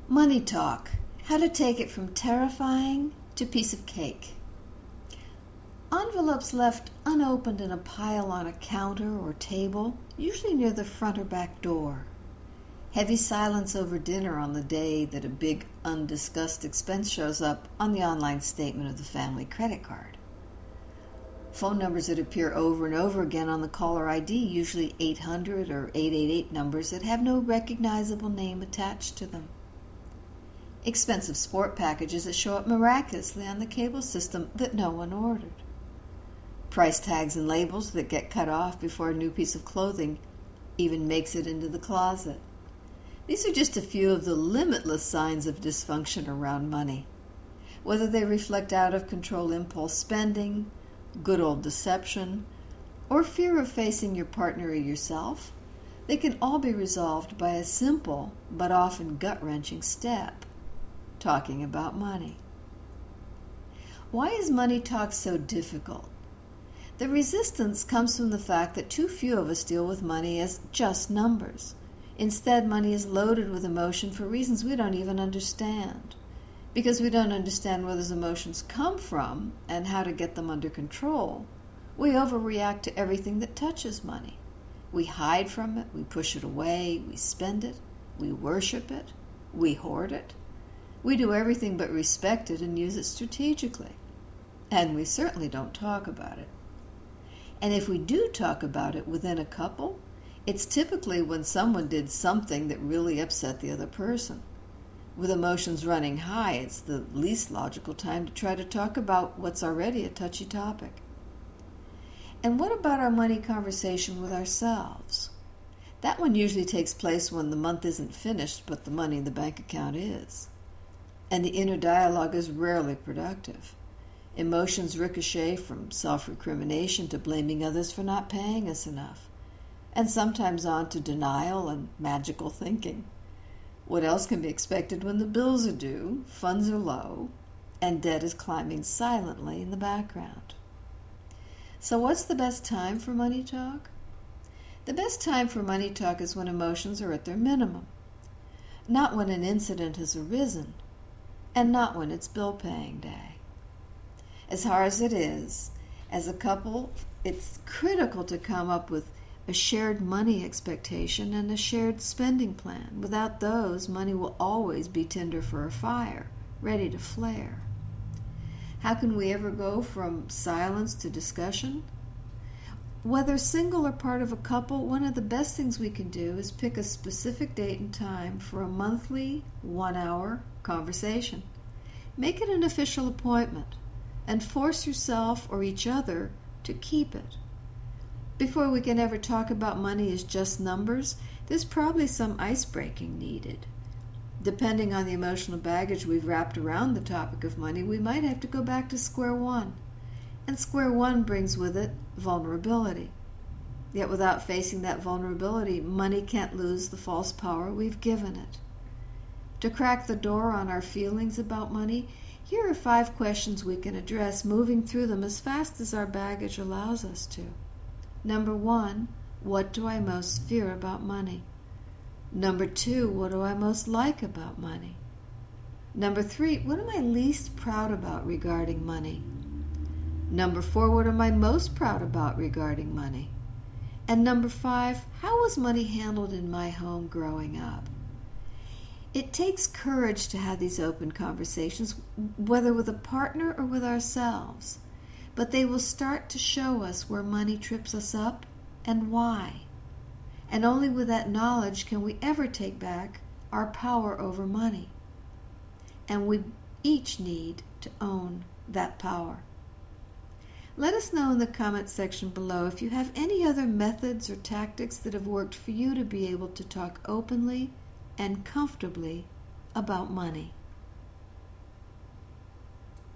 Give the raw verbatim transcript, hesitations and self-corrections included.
Money talk. How to take it from terrifying to piece of cake. Envelopes left unopened in a pile on a counter or table, usually near the front or back door. Heavy silence over dinner on the day that a big undiscussed expense shows up on the online statement of the family credit card. Phone numbers that appear over and over again on the caller I D, usually eight hundred or eight eight eight numbers that have no recognizable name attached to them. Expensive sport packages that show up miraculously on the cable system that no one ordered. Price tags and labels that get cut off before a new piece of clothing even makes it into the closet. These are just a few of the limitless signs of dysfunction around money. Whether they reflect out-of-control impulse spending, good old deception, or fear of facing your partner or yourself, they can all be resolved by a simple but often gut-wrenching step: talking about money. Why is money talk so difficult? The resistance comes from the fact that too few of us deal with money as just numbers. Instead, money is loaded with emotion for reasons we don't even understand. Because we don't understand where those emotions come from and how to get them under control, we overreact to everything that touches money. We hide from it, we push it away, we spend it, we worship it, we hoard it. We do everything but respect it and use it strategically. And we certainly don't talk about it. And if we do talk about it within a couple, it's typically when someone did something that really upset the other person. With emotions running high, it's the least logical time to try to talk about what's already a touchy topic. And what about our money conversation with ourselves? That one usually takes place when the month isn't finished, but the money in the bank account is. And the inner dialogue is rarely productive. Emotions ricochet from self-recrimination to blaming others for not paying us enough, and sometimes on to denial and magical thinking. What else can be expected when the bills are due, funds are low, and debt is climbing silently in the background? So what's the best time for money talk? The best time for money talk is when emotions are at their minimum, not when an incident has arisen, and not when it's bill paying day. As hard as it is, as a couple, it's critical to come up with a shared money expectation and a shared spending plan. Without those, money will always be tinder for a fire, ready to flare. How can we ever go from silence to discussion? Whether single or part of a couple, one of the best things we can do is pick a specific date and time for a monthly, one-hour conversation. Make it an official appointment, and force yourself or each other to keep it. Before we can ever talk about money as just numbers, there's probably some ice-breaking needed. Depending on the emotional baggage we've wrapped around the topic of money, we might have to go back to square one. And square one brings with it vulnerability. Yet without facing that vulnerability, money can't lose the false power we've given it. To crack the door on our feelings about money, here are five questions we can address, moving through them as fast as our baggage allows us to. Number one, what do I most fear about money? Number two, what do I most like about money? Number three, what am I least proud about regarding money? Number four, what am I most proud about regarding money? And number five, how was money handled in my home growing up? It takes courage to have these open conversations, whether with a partner or with ourselves, but they will start to show us where money trips us up and why. And only with that knowledge can we ever take back our power over money. And we each need to own that power. Let us know in the comments section below if you have any other methods or tactics that have worked for you to be able to talk openly and comfortably about money.